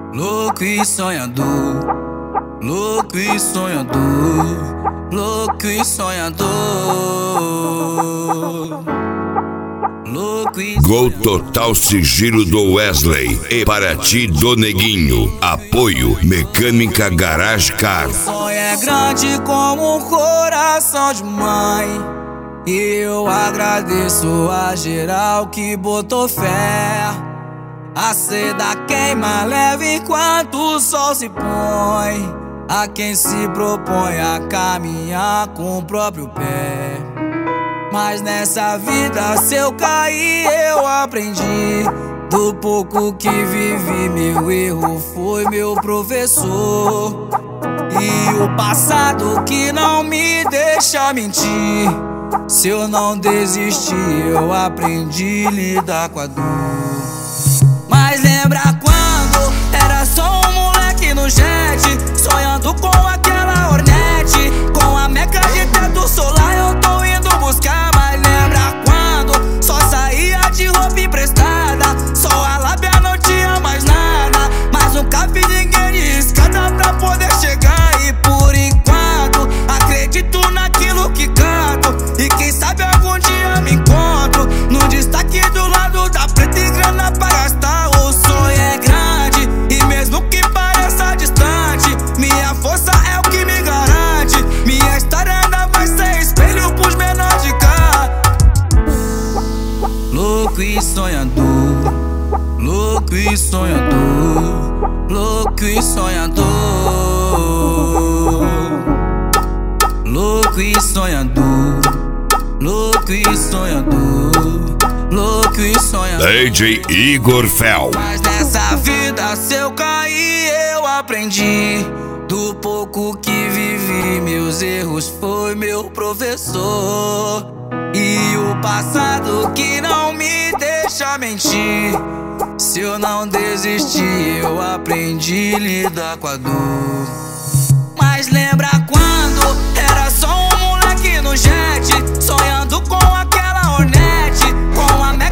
Louco e sonhador, louco e sonhador, louco e sonhador, louco e Gol Total Sigilo do Wesley e para ti do Neguinho. Apoio Mecânica Garage Car. O sonho é grande como um coração de mãe, e eu agradeço a geral que botou fé. A seda queima leve enquanto o sol se põe, a quem se propõe a caminhar com o próprio pé. Mas nessa vida, se eu cair, eu aprendi. Do pouco que vivi, meu erro foi meu professor. E o passado que não me deixa mentir. Se eu não desistir, eu aprendi a lidar com a dor. Mas lembra quando era só um moleque no jet, sonhando com aquela Hornet, com a meca de teto solar eu tô indo buscar. Mas lembra quando só saía de roupa emprestada, só a lábia não tinha mais nada, mas nunca vi ninguém de escada pra poder chegar. E por enquanto acredito naquilo que canto, e quem sabe algum dia me encontro no destaque do lado da preta e grana pra gastar. O sonho é grande e mesmo que pareça distante, minha força é o que me garante. Minha história ainda vai ser espelho pros menores de cá. Louco e sonhador, louco e sonhador, louco e sonhador, louco e sonhador, louco e sonhador, louco e sonhador. DJ Igor Fel. Mas nessa vida, se eu cair, eu aprendi. Do pouco que vivi, meus erros foi meu professor. E o passado que não me deixa mentir. Se eu não desistir, eu aprendi a lidar com a dor. Mas lembra quando era só um moleque no jet, sonhando com aquela Hornet, com a